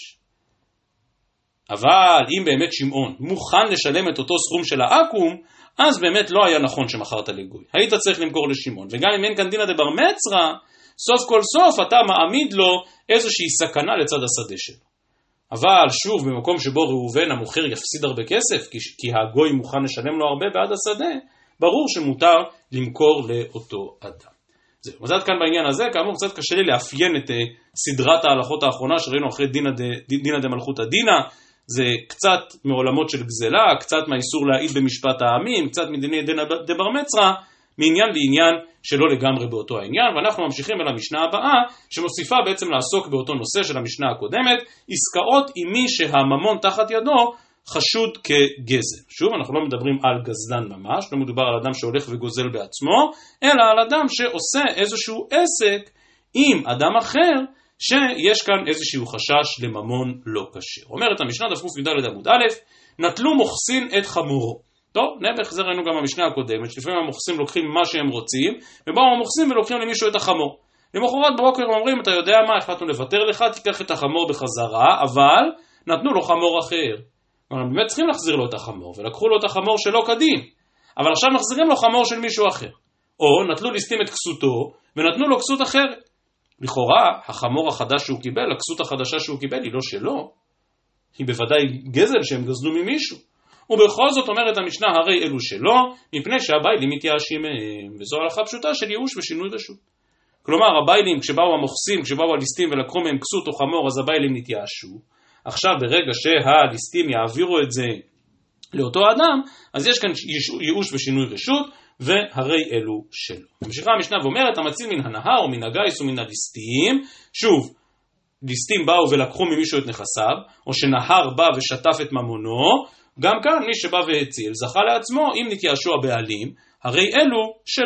אבל אם באמת שמעון מוכן לשלם את אותו סכום של העכו"ם, אז באמת לא היה נכון שמכרת לגוי. היית צריך למכור לשמעון, וגם אם אין כאן דינא דבר מצרה, סוף כל סוף אתה מעמיד לו איזושהי סכנה לצד השדה שלו. אבל שוב, במקום שבו ראובן המוכר יפסיד הרבה כסף, כי הגוי מוכן לשלם לו הרבה בעד השדה, ברור שמותר למכור לאותו אדם. זהו, אז עד כאן בעניין הזה, כאמור קצת קשה לי לאפיין את סדרת ההלכות האחרונה שראינו אחרי דינא דמלכותא דינא, זה קצת מעולמות של גזלה, קצת מהאיסור להעיד במשפט העמים, קצת מדיני דינא דבר מצרה, מעניין לעניין שלא לגמרי באותו העניין, ואנחנו ממשיכים אל המשנה הבאה, שמוסיפה בעצם לעסוק באותו נושא של המשנה הקודמת, עסקאות עם מי שהממון תחת ידו חשוד כגזל. שוב, אנחנו לא מדברים על גזלן ממש, לא מדובר על אדם שהולך וגוזל בעצמו, אלא על אדם שעושה איזשהו עסק עם אדם אחר, שיש כאן איזשהו חשש לממון לא כשר. אומרת המשנה דף ק"ד עמוד א', נטלו מוכסין את חמורו. טוב, נעבך זה ראינו גם במשנה הקודמת, שלפעמים המוכסים לוקחים מה שהם רוצים, ובאו המוכסים ולוקחים למישהו את החמור. למחרת בבוקר אומרים, אתה יודע מה, החלטנו לוותר לך, תיקח את החמור בחזרה, אבל נתנו לו חמור אחר. הם באמת צריכים להחזיר לו את החמור, ולקחו לו את החמור שלו כדין, אבל עכשיו מחזירים לו חמור של מישהו אחר. או נטלו ליסטים את כסותו, ונתנו לו כסות אחרת. לכאורה, החמור החדש שהוא קיבל, הכסות החדשה שהוא קיבל, היא לא שלו. היא בוודאי גזל שהם גזלו ממישהו. ובכל זאת אומרת המשנה, הרי אלו שלו, מפני שהביילים מתייאשים מהם. וזו הלכה פשוטה של ייאוש ושינוי רשות. כלומר, הביילים, כשבאו המוכסים, כשבאו הליסטים ולקחו מהם כסות או חמור, אז הביילים נתייאשו. עכשיו, ברגע שהליסטים יעבירו את זה לאותו אדם, אז יש כאן ייאוש ושינוי רשות, והרי אלו שלו. ממשיכה המשנה ואומרת, המציל מן הנהר או מן הגייס ומן הליסטים, שוב, ליסטים באו ולקחו ממישהו את נכסיו, או שנהר בא ושטף את ממונו, גם כאן מי שבא והציל זכה לעצמו, אם נתייאשו הבעלים, הרי אלו שלו.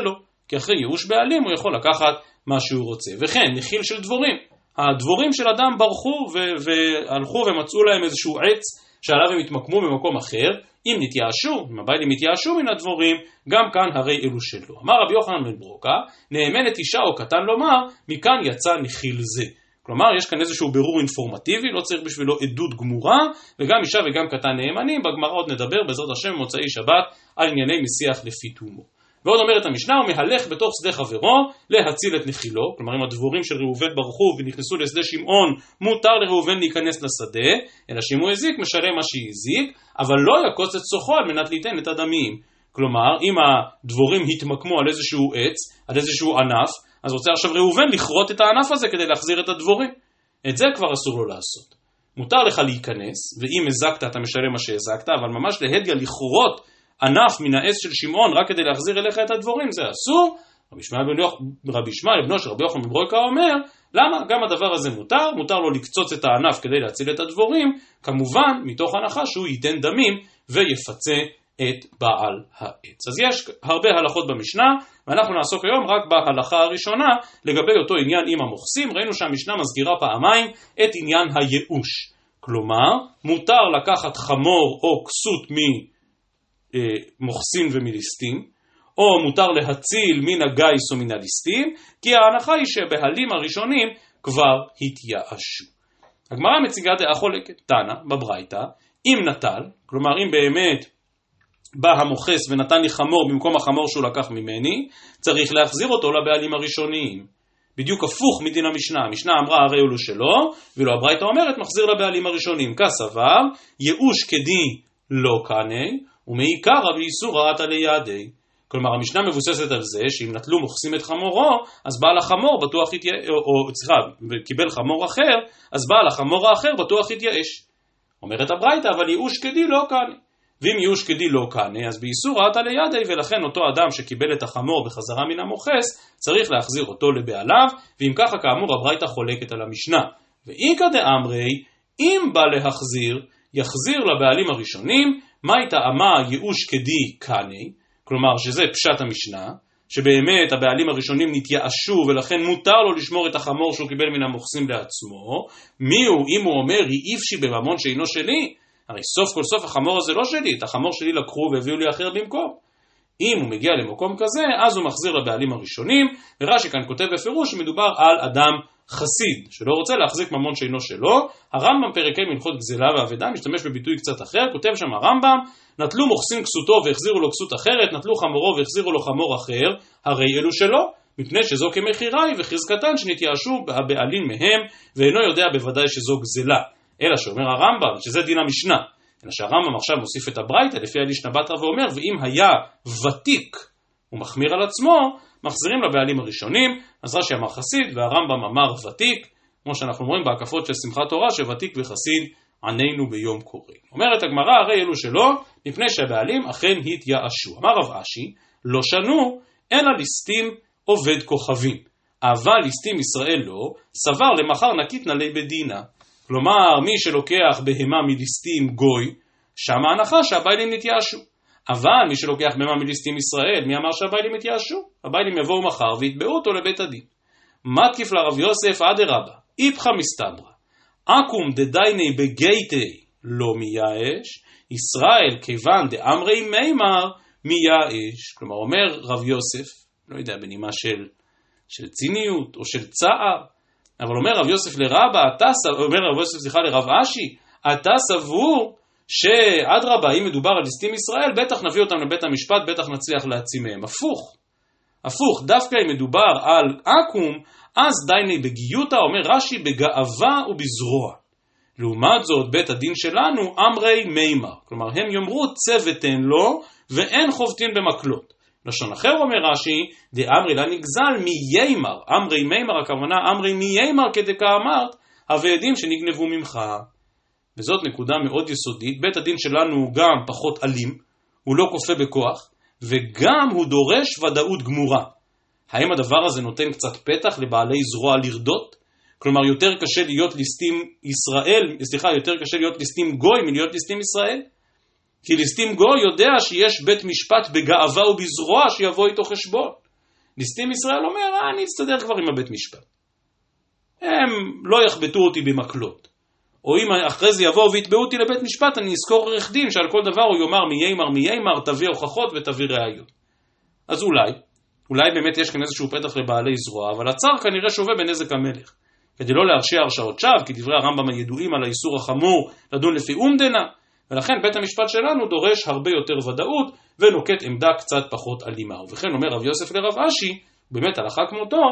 כי אחרי ייאוש בעלים הוא יכול לקחת מה שהוא רוצה. וכן, נחיל של דבורים. הדבורים של אדם ברחו והלכו ומצאו להם איזשהו עץ שעליו הם התמקמו במקום אחר. אם הבעלים התייאשו מן הדבורים, גם כאן הרי אלו שלו. אמר רבי יוחנן בן ברוקה, נאמנת אישה או קטן לומר, מכאן יצא נחיל זה. כלומר, יש כאן איזשהו בירור אינפורמטיבי, לא צריך בשבילו עדות גמורה, וגם אישה וגם קטן נאמנים. בגמרא עוד נדבר בעזרת השם מוצאי שבת על ענייני משיח לפי תומו. ועוד אומרת המשנה, הוא מהלך בתוך שדה חברו להציל את נחילו. כלומר, אם הדבורים של ראובן ברחו ונכנסו לשדה שמעון, מותר לראובן להיכנס לשדה, אלא שאם הוא הזיק משלם מה שהזיק, אבל לא יקוץ את סוחו על מנת ליתן את הדמים. כלומר, אם הדבורים התמקמו על איזשהו עץ, על איזשהו ענף, אז רוצה עכשיו ראובן לכרות את הענף הזה כדי להחזיר את הדבורים. את זה כבר אסור לו לעשות. מותר לך להיכנס, ואם הזקת אתה משלם מה שהזקת, אבל ממש להדיה לכרות ענף מן העץ של שמעון רק כדי להחזיר אליך את הדבורים, זה אסור. רבי ישמעאל בנו של רבי יוחנן בן ברוקה אומר, למה? גם הדבר הזה מותר לו לקצוץ את הענף כדי להציל את הדבורים, כמובן מתוך הנחה שהוא ייתן דמים ויפצה את בעל העץ. אז יש הרבה הלכות במשנה, ואנחנו נעסוק היום רק בהלכה הראשונה לגבי אותו עניין עם המוכסים. ראינו שהמשנה מזכירה פעמיים את עניין הייאוש. כלומר, מותר לקחת חמור או כסות ממוכסין ומליסטים, או מותר להציל מן הגייס או מן הליסטים, כי ההנחה היא שבהלים הראשונים כבר התייאשו. הגמרא מציגה דעה חולקת, תנא בברייתא, אם נטל, כלומר אם באמת בא המוכס ונתן לי חמור במקום החמור שהוא לקח ממני, צריך להחזיר אותו לבעלים הראשוניים. בדיוק הפוך מדין המשנה. המשנה אמרה הרי אלו שלו, ואילו הברייתא אומרת מחזיר לבעלים הראשונים. כסבר, ייאוש כדי לא קנה, ומעיקר רבי איסורא אתא לידי. כלומר המשנה מבוססת על זה שאם נטלו מוכסים את חמורו, אז בעל החמור בטוח קיבל חמור אחר, אז בעל החמור האחר בטוח התייאש. אומרת הברייתא, אבל ייאוש כדי לא קנה. ואם ייאוש כדי לא קנה, אז באיסורא אתא לידי, ולכן אותו אדם שקיבל את החמור בחזרה מן המוכס, צריך להחזיר אותו לבעליו, ואם ככה כאמור הברייתא חולקת על המשנה. ואיכא דאמרי, אם בא להחזיר, יחזיר לבעלים הראשונים, מה טעמה ייאוש כדי קנה, כלומר שזה פשט המשנה, שבאמת הבעלים הראשונים נתייאשו ולכן מותר לו לשמור את החמור שהוא קיבל מן המוכסים לעצמו. מיהו אם הוא אומר העיפשי בממון שאינו שלי? הרי סוף כל סוף החמור הזה לא שלי, את החמור שלי לקחו והביאו לי אחר במקום. אם הוא מגיע למקום כזה, אז הוא מחזיר לבעלים הראשונים, ורש"י כאן כותב בפירוש שמדובר על אדם חסיד, שלא רוצה להחזיק ממון שאינו שלו. הרמב"ם פרקי מלכות גזלה ואבדה משתמש בביטוי קצת אחר, כותב שם הרמב"ם, נטלו מוכסים כסותו והחזירו לו כסות אחרת, נטלו חמורו והחזירו לו חמור אחר, הרי אלו שלו, מפני שזו כמחירה היא וחזקתן שנתייאשו הבעלים מהם, ואינו יודע בוודאי שזו גזלה. אלא שאומר הרמב"ם, שזה דין המשנה, אלא שהרמב"ם עכשיו מוסיף את הברייתא לפי הלישנא בתרא ואומר, ואם היה ותיק ומחמיר על עצמו, מחזירים לבעלים הראשונים. אז רש"י אמר חסיד והרמב"ם אמר ותיק, כמו שאנחנו רואים בהקפות של שמחת תורה, שוותיק וחסיד ענינו ביום קוראים. אומרת הגמרא, הרי אלו שלו, מפני שהבעלים אכן התייאשו. אמר רב אשי, לא שנו, אלא ליסטים עובד כוכבים. אבל ליסטים ישראל לא, סבר למחר נקיתנא ליה בדינא. כלומר, מי שלוקח בהמה מליסטים גוי, שם ההנחה שהבעלים נתייאשו. אבל מי שלוקח בהמה מליסטים ישראל, מי אמר שהבעלים נתייאשו? הבעלים יבואו מחר ויתבעו אותו לבית הדין. מתקיף לרב יוסף אדרבה, איפכא מסתברא, אקום דדייני בגייטי לא מייאש, ישראל כיוון דאמרי מימר מייאש. כלומר, אומר רב יוסף, לא יודע, בנימה של ציניות או של צער, אבל אומר רב יוסף לרבה, אומר רב יוסף לרב אשי, אתה סבור שאדרבה, אם מדובר על ליסטים ישראל, בטח נביא אותם לבית המשפט, בטח נצליח להציל מהם. הפוך, דווקא אם מדובר על אקום, אז דייני בגיותה, אומר רש"י, בגאווה ובזרוע. לעומת זאת, בית הדין שלנו, אמרי מימר. כלומר, הם יאמרו צוותן לו, ואין חובטין במקלות. לשון אחר אומר רש"י, דאמרי לה נגזל מיימר. אמרי מימר, הכוונה אמרי מיימר כדקאמרת, הוועדים שנגנבו ממך. וזאת נקודה מאוד יסודית. בית הדין שלנו גם פחות אלים, הוא לא כופה בכוח, וגם הוא דורש ודאות גמורה. האם הדבר הזה נותן קצת פתח לבעלי זרוע לרדות? כלומר, יותר קשה להיות ליסטים גוי מלהיות ליסטים ישראל? כי ליסטים גוי יודע שיש בית משפט בגאווה ובזרוע שיבוא איתו חשבון. ליסטים ישראל אומר, אני אסתדר כבר עם הבית משפט. הם לא יחבטו אותי במקלות. או אם אחרי זה יבואו ויתבעו אותי לבית משפט, אני אזכור עורך דין שעל כל דבר הוא יאמר מי יאמר, תביא הוכחות ותביא ראיות. אז אולי באמת יש כאן איזשהו פתח לבעלי זרוע, אבל הצער כנראה שווה בנזק המלך. כדי לא להרשיע הרשעות שווא, כי דברי הרמב"ם הידועים על האיסור החמור לדון לפי אומדנה, ולכן בית המשפט שלנו דורש הרבה יותר ודאות, ונוקט עמדה קצת פחות אלימה. ובכן אומר רב יוסף לרב אשי, באמת הלכה כמותו,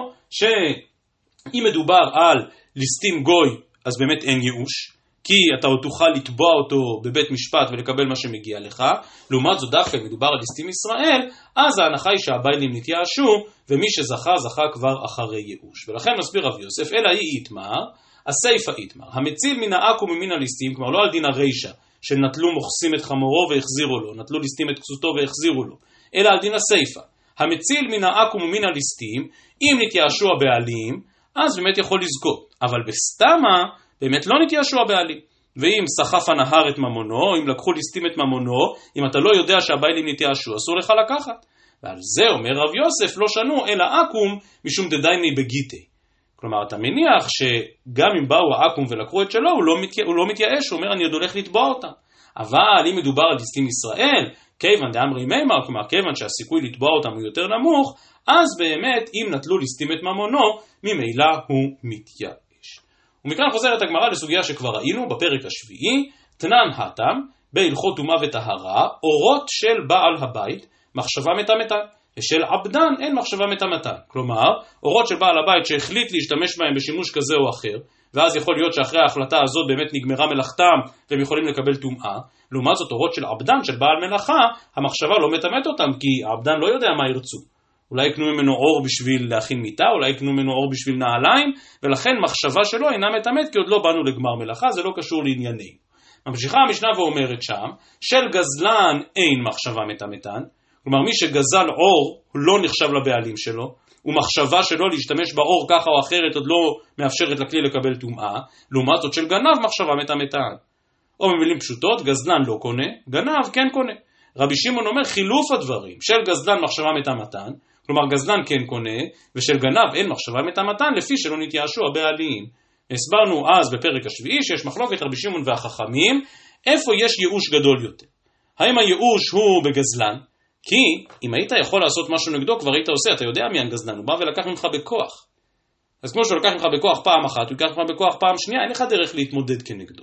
שאם מדובר על ליסטים גוי, אז באמת אין ייאוש, כי אתה עוד תוכל לתבוע אותו בבית משפט ולקבל מה שמגיע לך. לעומת זאת דווקא מדובר על ליסטים ישראל, אז ההנחה היא שהביילים נתייאשו, ומי שזכה זכה כבר אחרי ייאוש. ולכן מסביר רב יוסף, אלא היא יתמר, הסייפה יתמר, המציל מן העכו"ם ומן הליסטים, כלומר לא על דין הרישא, שנטלו מוכסים את חמורו והחזירו לו, נטלו ליסטים את כסותו והחזירו לו, אלא על דין הסייפה, המציל מן העכו"ם ומן הליסטים, אם נתייאשו הבעלים, אז באמת יכול לזכות, אבל בסתמה באמת לא נתייאשו הבעלים. ואם סחף הנהר את ממונו, אם לקחו ליסטים את ממונו, אם אתה לא יודע שהבעלים נתייאשו, אסור לך לקחת. ועל זה אומר רב יוסף, לא שנו אלא עכו"ם משום דדייני בגיטי. כלומר, אתה מניח שגם אם באו העכו"ם ולקחו את שלו, הוא לא מתייאש, הוא אומר, אני עוד הולך לתבוע אותם. אבל אם מדובר על ליסטים ישראל, כיוון דאמרי מימר, כלומר, כיוון שהסיכוי לתבוע אותם הוא יותר נמוך, אז באמת, אם נטלו ליסטים את ממונו, ממילא הוא מתייאש. ומכאן חוזרת הגמרא לסוגיה שכבר ראינו בפרק השביעי, תנן התם, בהלכות טומאה וטהרה, אורות של בעל הבית, מחשבה מטמאתן, ושל עבדן אין מחשבה מטמאתן. כלומר, אורות של בעל הבית שהחליט להשתמש בהם בשימוש כזה או אחר, ואז יכול להיות שאחרי ההחלטה הזאת באמת נגמרה מלאכתם והם יכולים לקבל טומאה. לעומת זאת, אורות של עבדן, של בעל מלאכה, המחשבה לא מטמאת אותם, כי העבדן לא יודע מה ירצו. אולי יקנו ממנו אור בשביל להכין מיטה, אולי יקנו ממנו אור בשביל נעליים, ולכן מחשבה שלו אינה מטמאת, כי עוד לא באנו לגמר מלאכה, זה לא קשור לעניינים. ממשיכה המשנה ואומרת שם, של גזלן אין מחשבה מטמאתן, כלומר מי שגזל אור לא נחשב לבעלים שלו, ומחשבה שלו להשתמש באור ככה או אחרת עוד לא מאפשרת לכלי לקבל טומאה. לעומת זאת של גנב מחשבה מטמאתן. או במילים פשוטות, גזלן לא קונה, גנב כן קונה. רבי שמעון אומר חילוף הדברים, של גזלן מחשבה מטמאתן, כלומר גזלן כן קונה, ושל גנב אין מחשבה מטמאתן, לפי שלא נתייאשו הבעלים. הסברנו אז בפרק השביעי שיש מחלוקת רבי שמעון והחכמים, איפה יש ייאוש גדול יותר. האם הייאוש הוא בגזלן? כי אם היית יכול לעשות משהו נגדו, כבר היית עושה, אתה יודע מי הגזלן, הוא בא ולקח ממך בכוח. אז כמו שהוא לקח ממך בכוח פעם אחת, הוא לקח ממך בכוח פעם שנייה, אין לך דרך להתמודד כנגדו.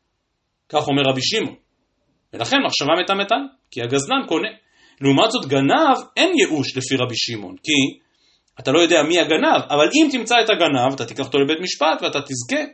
כך אומר רבי שמעון. ולכן מחשבה מטמאתן, כי הגזלן קונה. לעומת זאת גנב, אין ייאוש לפי רבי שמעון, כי אתה לא יודע מי הגנב, אבל אם תמצא את הגנב, אתה תיקח אותו לבית משפט ואתה תזכה.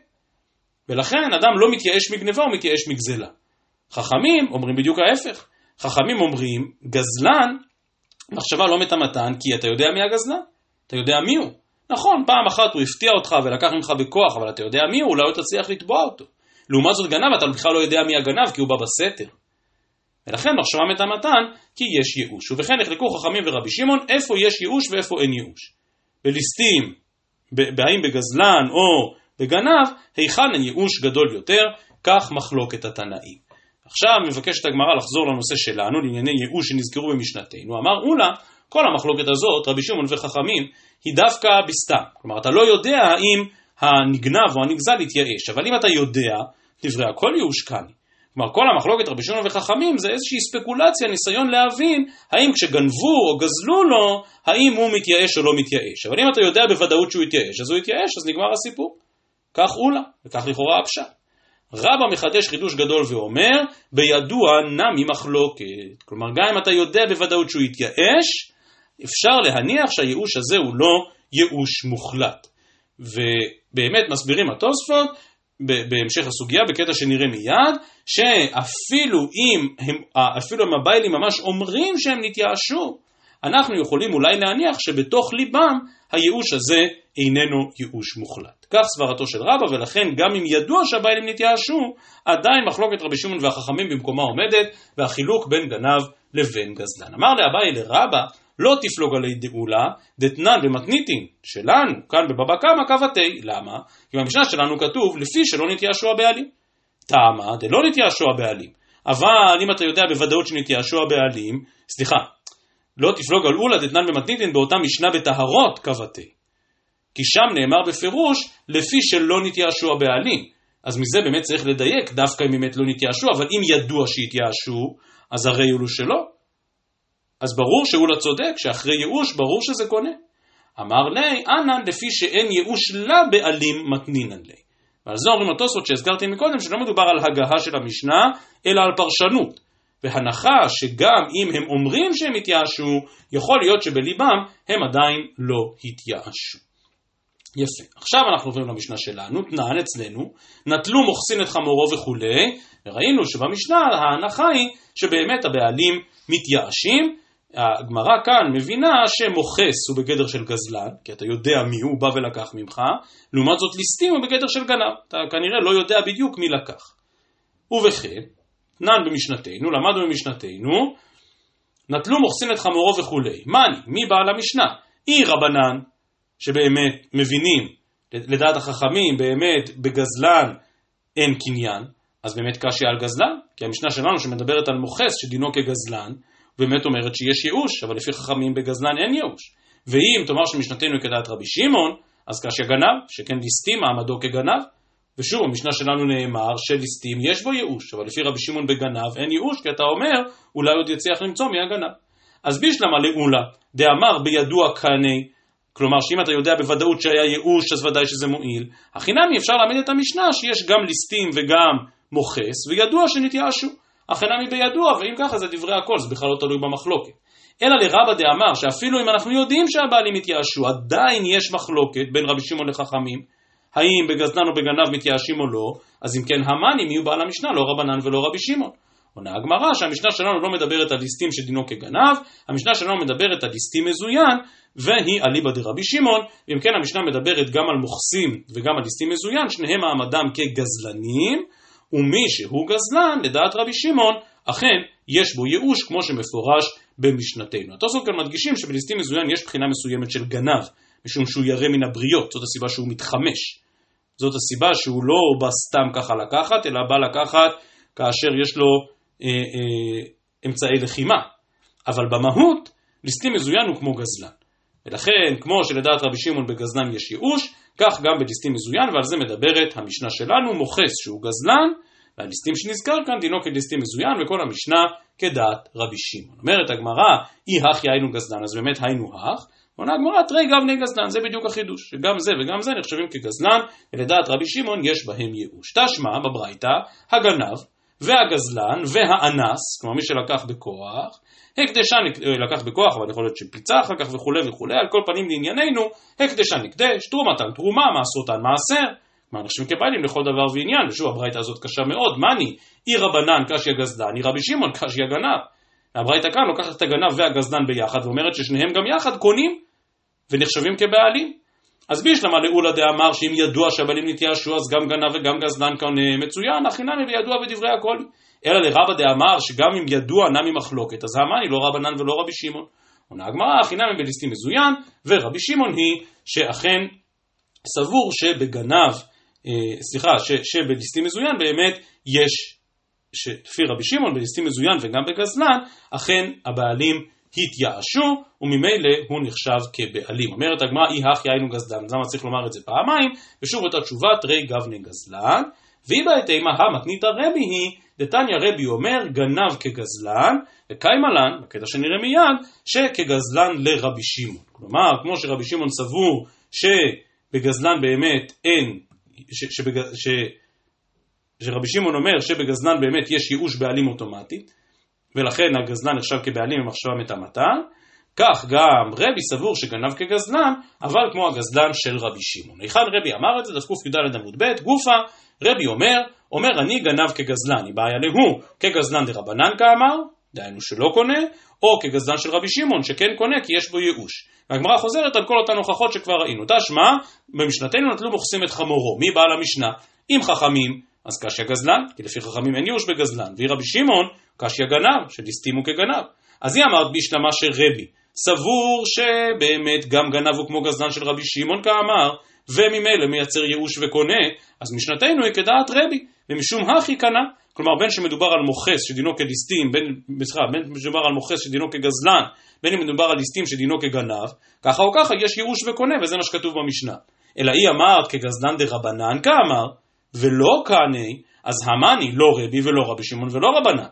ולכן אדם לא מתייאש מגנבה, הוא מתייאש מגזלה. חכמים אומרים בדיוק ההפך. חכמים אומרים, גזלן, מחשבה לא מטמאתן, כי אתה יודע מי הגזלן, אתה יודע מי הוא. נכון, פעם אחת הוא הפתיע אותך ולקח ממך בכוח, אבל אתה יודע מי הוא, אולי לא תצליח לתבוע אותו. לעומת זאת גנב, אתה בכלל לא יודע מי הגנב, כי הוא בא בסתר. ולכן מחשבה מטמאתן, כי יש ייאוש. ובכן החלקו חכמים ורבי שמעון, איפה יש ייאוש ואיפה אין ייאוש. בליסטים, בהאם בגזלן או בגנב, היכן הייאוש גדול יותר, כך מחלוקת התנאים. עכשיו מבקשת הגמרא לחזור לנושא שלנו, לענייני ייאוש שנזכרו במשנתנו. אמר אולה, כל המחלוקת הזאת, רבי שמעון וחכמים, היא דווקא בסתם. כלומר, אתה לא יודע האם הנגנב או הנגזל יתייאש, אבל אם אתה יודע, דברי הכל ייאוש כאן. כלומר, כל המחלוקת רבי שמעון וחכמים זה איזושהי ספקולציה, ניסיון להבין האם כשגנבו או גזלו לו, האם הוא מתייאש או לא מתייאש. אבל אם אתה יודע בוודאות שהוא יתייאש, אז הוא יתייאש, אז נגמר הסיפור. כך אולה, וכך לכאורה הפשט. רבא מחדש חידוש גדול ואומר, בידוע נמי מחלוקת. כלומר, גם אם אתה יודע בוודאות שהוא יתייאש, אפשר להניח שהייאוש הזה הוא לא ייאוש מוחלט. ובאמת מסבירים התוספות, בהמשך הסוגיה, בקטע שנראה מיד, שאפילו אם הבעלים ממש אומרים שהם נתייאשו, אנחנו יכולים אולי להניח שבתוך ליבם הייאוש הזה איננו ייאוש מוחלט. כך סברתו של רבא, ולכן גם אם ידוע שהבעלים נתייאשו, עדיין מחלוקת רבי שמעון והחכמים במקומה עומדת, והחילוק בין גנב לבין גזלן. אמר לאביי לרבא, לא תפלוג עלי דאולה, דתנן במתניתין שלנו, כאן בבבא קמא קבתי. למה? כי במשנה שלנו כתוב, לפי שלא נתייאשו הבעלים. טעמה, דלא נתייאשו הבעלים. אבל אם אתה יודע בוודאות שנתייאשו הבעלים, סליחה, לא תפלוג על אולה דתנן במתניתין באותה משנה בטהרות כבתי. כי שם נאמר בפירוש לפי שלא נתייאשו הבעלים. אז מזה באמת צריך לדייק, דווקא אם באמת לא נתייאשו, אבל אם ידוע שהתייאשו, אז הרי יהיו שלא. אז ברור שאולה צודק, שאחרי ייאוש ברור שזה קונה. אמר לי, אנן לפי שאין ייאוש לבעלים מתנינן לי. ועל זה אומרים התוספות שהזכרתי מקודם, שלא מדובר על הגהה של המשנה, אלא על פרשנות. והנחה שגם אם הם אומרים שהם התייאשו, יכול להיות שבליבם הם עדיין לא התייאשו. יפה. עכשיו אנחנו עוברים למשנה שלנו, תנן אצלנו, נטלו מוחסין את חמורו וכו', וראינו שבמשנה ההנחה היא שבאמת הבעלים מתייאשים. הגמרא כאן מבינה שמוחס הוא בגדר של גזלן, כי אתה יודע מי הוא בא ולקח ממך, לעומת זאת ליסטים הוא בגדר של גנב, אתה כנראה לא יודע בדיוק מי לקח. ובכן, תנן במשנתנו, למדנו במשנתנו, נטלו מוחסין את חמורו וכו'. מי בעל המשנה? אי רבנן, שבאמת מבינים, לדעת החכמים, באמת בגזלן אין קניין, אז באמת קשיא על גזלן, כי המשנה שלנו שמדברת על מוחס שדינו כגזלן, באמת אומרת שיש ייאוש, אבל לפי חכמים בגזלן אין ייאוש. ואם תאמר שמשנתנו כדעת רבי שמעון, אז קשיא גנב, שכן ליסטים מעמדו כגנב, ושוב, המשנה שלנו נאמר שליסטים יש בו ייאוש, אבל לפי רבי שמעון בגנב אין ייאוש, כי אתה אומר, אולי עוד יצליח למצוא מי הגנב. אז בישלמה לאולה, דאמר בידוע קני, כלומר שאם אתה יודע בוודאות שהיה ייאוש, אז ודאי שזה מועיל. החינמי אפשר להעמיד את המשנה שיש גם ליסטים וגם מוחס, וידוע שנתייאשו. החינמי בידוע, ואם ככה זה דברי הכל, זה בכלל לא תלוי במחלוקת. אלא לרבא דאמר שאפילו אם אנחנו יודעים שהבעלים מתייאשו, עדיין יש מחלוקת בין רבי שמעון לחכמים, האם בגזלן או בגנב מתייאשים או לא, אז אם כן המאנים יהיו בעל המשנה, לא רבנן ולא רבי שמעון. עונה הגמרא שהמשנה שלנו לא מדברת על ליסטים שדינו כגנב, המשנה שלנו מדברת על ליסטים מזוין, והיא אליבא דרבי שמעון, ואם כן המשנה מדברת גם על מוחסים וגם על ליסטים מזוין, שניהם מעמדם כגזלנים, ומי שהוא גזלן, לדעת רבי שמעון, אכן יש בו ייאוש כמו שמפורש במשנתנו. התוספות כאן מדגישים שבליסטים מזוין יש בחינה מסוימת של גנב, משום שהוא ירא מן הבריות, זאת הסיבה שהוא מתחמש. זאת הסיבה שהוא לא בא סתם ככה לקחת, אלא בא לקחת כאשר יש לו אמצעי לחימה. אבל במהות, ליסטים מזוין הוא כמו גזלן. ולכן, כמו שלדעת רבי שמעון בגזלן יש ייאוש, כך גם בליסטים מזוין, ועל זה מדברת המשנה שלנו, מוחס שהוא גזלן, והליסטים שנזכר כאן דינו כליסטים מזוין, וכל המשנה כדעת רבי שמעון. אומרת הגמרא, אי הכי היינו גזלן, אז באמת היינו הכ, עונה הגמרא, תרי גבני גזלן, זה בדיוק החידוש, שגם זה וגם זה נחשבים כגזלן, ולדעת רבי שמעון יש בהם ייאוש. תשמע בברייתא, הגנב והגזלן והאנס, כלומר מי שלקח בכוח, הקדשה לקח בכוח, אבל יכול להיות שפיצה אחר כך וכו' וכו', על כל פנים לענייננו, הקדשה נקדש, תרומתן תרומה, מעשרותן מעשר, כלומר נחשבים כבעלים לכל דבר ועניין, ושוב הברייתא הזאת קשה מאוד, מני, אי רבנן קשיא גזלן, אי רבי שמעון קשיא גנב. הברייתא כאן לוקחת את הגנב והגזלן ביחד, ואומרת ששניהם גם יחד קונים, ונחשבים כבעלים. אז בישלמה לאולה דאמר שאם ידוע שהבעלים נתייאשו, אז גם גנב וגם גזלן קונה מצוין, החינמי וידוע בדברי הכל. אלא לרבא דאמר שגם אם ידוע נמי מחלוקת, אז המאני לא רבנן ולא רבי שמעון. עונה הגמרא, החינמי בליסטים מזוין, ורבי שמעון היא שאכן סבור שבגנב, שבליסטים מזוין באמת יש, שלפי רבי שמעון בליסטים מזוין וגם בגזלן, אכן הבעלים התייאשו, וממילא הוא נחשב כבעלים. אומרת הגמרא, אי הכי היינו גזלן, אז למה צריך לומר את זה פעמיים? ושוב אותה תשובה, תרי גבני גזלן, והיא בהתאמה המתנית הרבי היא, דתניא רבי אומר, גנב כגזלן, וקיימה לן, בקטע שנראה מיד, שכגזלן לרבי שמעון. כלומר, כמו שרבי שמעון סבור, שבגזלן באמת אין, שרבי שמעון אומר שבגזלן באמת יש ייאוש בעלים אוטומטית, ולכן הגזלן נחשב כבעלים במחשבה מטעמתן, כך גם רבי סבור שגנב כגזלן, אבל כמו הגזלן של רבי שמעון. היכן רבי אמר את זה? דף ק"ד עמוד ב' גופה, רבי אומר אני גנב כגזלן, היא בעיה להוא, כגזלן דרבנן כאמר, דהיינו שלא קונה, או כגזלן של רבי שמעון שכן קונה כי יש בו ייאוש. והגמרא חוזרת על כל אותן הוכחות שכבר ראינו. תשמע, במשנתנו נטלו מוחסים את חמורו, מי בעל המשנה? אם חכמים, אז קשיא גזלן, כי לפי חכמים אין ייאוש בגזלן, והיא רבי שמעון, קשיא גנב, שליסטימו כגנב. אז היא אמרת בישלמה שרבי סבור שבאמת גם גנב הוא כמו גזלן של רבי שמעון כאמר, וממילא מייצר ייאוש וקונה, אז משנתנו היא כדעת רבי, ומשום הכי קנה. כלומר, בין שמדובר על מוחס שדינו כליסטים, בין שמדובר על מוחס שדינו כגזלן, בין אם מדובר על ליסטים שדינו כגנב, ככה או ככה יש ייאוש וקונה, וזה מה שכתוב במשנה. אלא היא אמרת כגזלן דרבנן כאמר, ולא קעני, אז המני לא רבי ולא רבי שמעון ולא רבנן.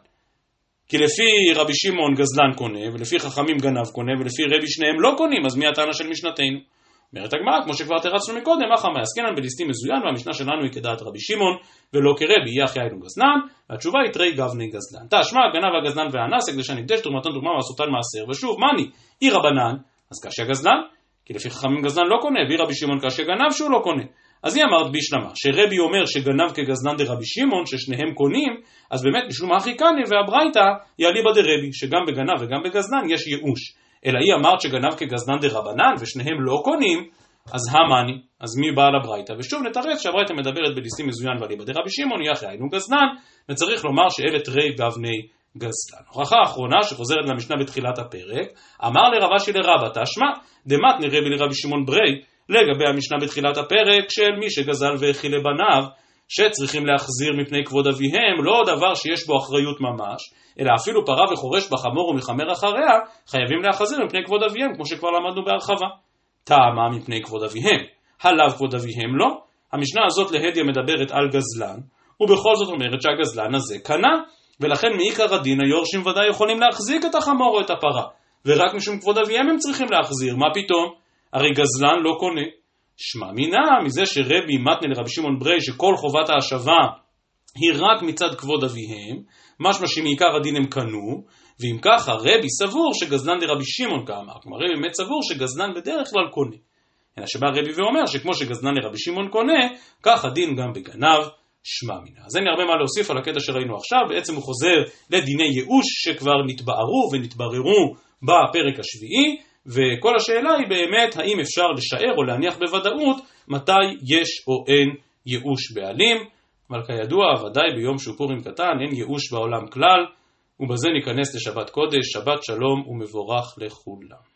כי לפי רבי שמעון גזלן קונה, ולפי חכמים גנב קונה, ולפי רבי שניהם לא קונים, אז מי הטענה של משנתנו? אומרת הגמרא, כמו שכבר תרצנו מקודם, אחא מעסקינן בליסטים מזוין, והמשנה שלנו היא כדעת רבי שמעון, ולא כרבי, יחי היינו גזלן, והתשובה היא תרי גבני גזלן. תשמע, גנב הגזלן והאנס, הקדשה נקדש, תרומתן תרומה ועשותן מעשר, ושוב, מני, אי רבנן, אז קשיא גזלן, כי לפי חכמים גזלן לא קונה, ואי רבי שמעון קשיא גנב שהוא לא קונה. אז היא אמרת בישלמה, שרבי אומר שגנב כגזלן דרבי שמעון, ששניהם קונים, אז באמת משום הכי קנה והברייתא יאליבא דרבי, שגם בגנב וגם בגזלן יש ייאוש. אלא היא אמרת שגנב כגזלן דרבנן ושניהם לא קונים, אז המני, אז מי בעל הברייתא? ושוב נתרץ שהברייתא מדברת בליסטים מזוין ואליבא דרבי שמעון, יחי היינו גזלן, וצריך לומר שאלה תרי גבני גזלן. הוכחה האחרונה שחוזרת למשנה בתחילת הפרק, אמר לרב אשי לרבא תשמע, דמתני רבי לרבי שמעון ברי, לגבי המשנה בתחילת הפרק של מי שגזל והאכיל לבניו, שצריכים להחזיר מפני כבוד אביהם, לא דבר שיש בו אחריות ממש, אלא אפילו פרה וחורש בחמור ומחמר אחריה, חייבים להחזיר מפני כבוד אביהם, כמו שכבר למדנו בהרחבה. טעמה מפני כבוד אביהם, הלאו כבוד אביהם לא. המשנה הזאת להדיא מדברת על גזלן, ובכל זאת אומרת שהגזלן הזה קנה, ולכן מעיקר הדין היורשים ודאי יכולים להחזיק את החמור או את הפרה, ורק משום כבוד אביהם הם צריכים להחזיר. מה פתאום? הרי גזלן לא קונה. שמע מינה מזה שרבי מתנה לרבי שמעון ברי שכל חובת ההשבה היא רק מצד כבוד אביהם, משמע שמעיקר הדין הם קנו, ואם ככה רבי סבור שגזלן דרבי שמעון כאמר, כלומר רבי באמת סבור שגזלן בדרך כלל קונה. אלא שבא רבי ואומר שכמו שגזלן לרבי שמעון קונה, כך הדין גם בגנב. שמע מינה. אז אין לי הרבה מה להוסיף על הקטע שראינו עכשיו, בעצם הוא חוזר לדיני ייאוש שכבר נתבארו ונתבררו בפרק השביעי, וכל השאלה היא באמת האם אפשר לשער או להניח בוודאות מתי יש או אין ייאוש בעלים, אבל כידוע ודאי ביום שהוא פורים קטן אין ייאוש בעולם כלל, ובזה ניכנס לשבת קודש, שבת שלום ומבורך לכולם.